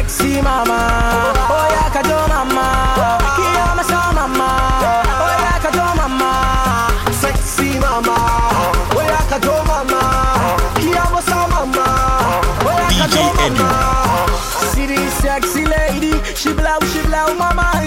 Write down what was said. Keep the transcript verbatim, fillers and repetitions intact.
sexy mama. Oh yeah, kajo mama. Kiyama sa mama. Oh yeah, kajo mama. Sexy mama. Oh yeah, kajo mama. Kiyama sa mama. Oh yeah, kajo mama. See this sexy lady, she blow, she blow my mind.